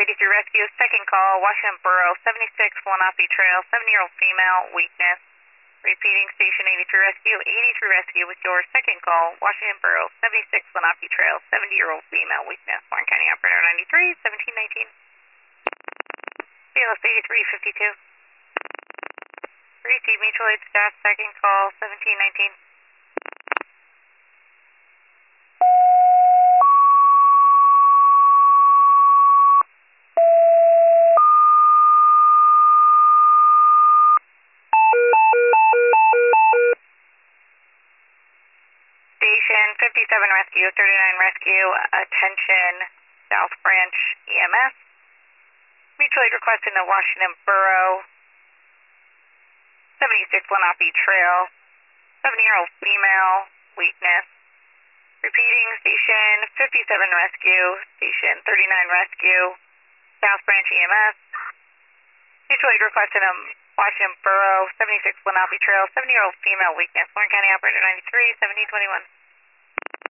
83 Rescue, second call, Washington Borough, 76 Lenape Trail, 7-year-old female, weakness. Repeating, Station 83 Rescue, 83 Rescue with your second call, Washington Borough, 76 Lenape Trail, 70-year-old female, weakness. Warren County Operator 93, 1719. BLS 8352. Receive mutual aid staff, second call, 1719. Station 57 Rescue, 39 Rescue, attention, South Branch EMS. Mutual aid request in the Washington Borough, 76 Lenape Trail, 7-year-old female, weakness. Repeating, Station 57 Rescue, Station 39 Rescue, South Branch EMS. Mutual aid request in the Washington Borough, 76 Lenape Trail, 7-year-old female, weakness. Warren County Operator 93, 1721.